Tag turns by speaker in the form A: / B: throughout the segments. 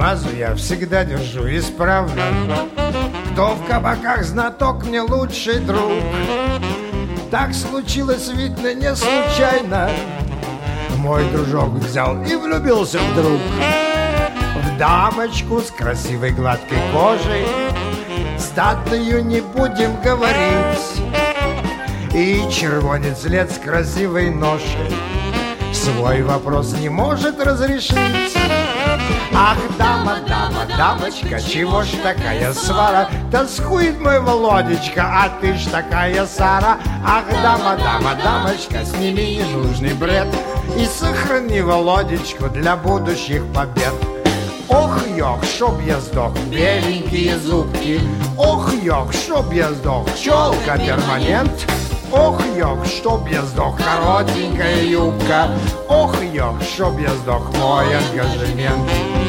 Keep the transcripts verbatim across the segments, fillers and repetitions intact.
A: мазу я всегда держу исправно. Кто в кабаках знаток, мне лучший друг. Так случилось, видно, не случайно. Мой дружок взял и влюбился вдруг в дамочку с красивой гладкой кожей. Статную не будем говорить. И червонец лет с красивой ношей свой вопрос не может разрешить. Ах, дама, дама, дамочка, чего ж такая свара? Тоскует мой Володечка, а ты ж такая Сара. Ах, дама, дама, дамочка, сними ненужный бред и сохрани Володечку для будущих побед. Ох, ёх, чтоб я сдох, беленькие зубки. Ох, ёх, чтоб я сдох, челка перманент. Ох, ёх, чтоб я сдох, коротенькая юбка. Ох, ёх, чтоб я сдох, мой ангажемент.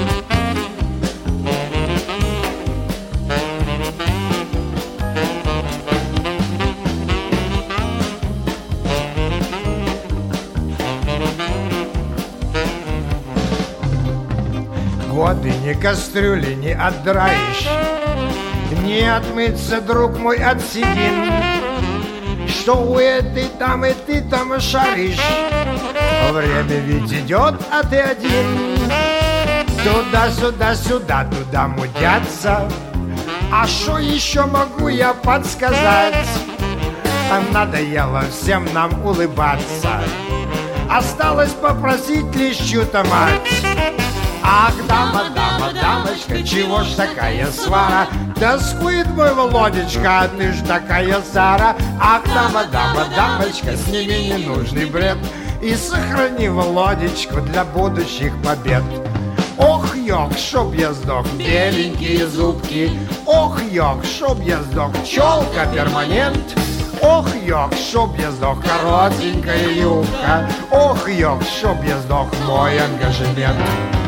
A: Годы ни кастрюли не отдраешь, не отмыться, друг мой, от седин. Что у этой там и ты там шаришь. Время ведь идет, а ты один. Туда-сюда, сюда, туда мудятся. А что еще могу я подсказать? Надоело всем нам улыбаться. Осталось попросить лишь чью-то мать. Ах, дама, дама, дамочка, чего ж такая свара? Тоскует мой Володечка, а ты ж такая Сара. Ах, дама, дама, дамочка, сними ненужный бред и сохрани Володечку для будущих побед. Ох, ёх, чтоб я сдох, беленькие зубки. Ох, ёх, чтоб я сдох, челка перманент. Ох, ёх, чтоб я сдох, коротенькая юбка. Ох, ёх, чтоб я сдох, мой ангажемент.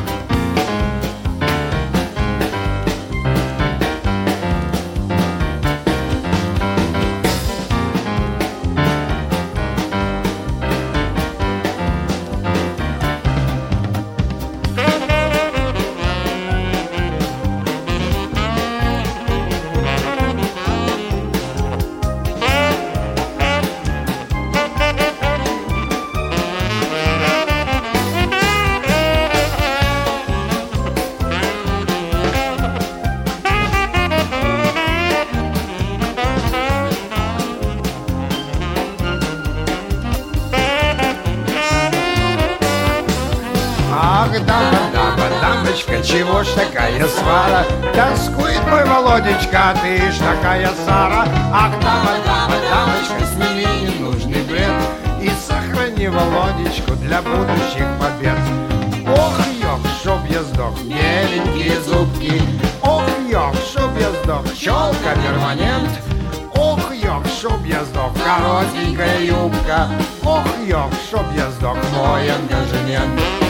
A: Ах, дама, дама, дамочка, чего ж такая свара? Тоскует мой Володечка, а ты ж такая Сара. Ах, дама, дама, дамочка, сними ненужный бред и сохрани Володечку для будущих побед. Ох, ёх, чтоб я сдох, беленькие зубки. Ох, ёх, чтоб я сдох, челка перманент. Ох, ёх, чтоб я сдох, коротенькая юбка. Ох, ёх, чтоб я сдох, мой ангажемент.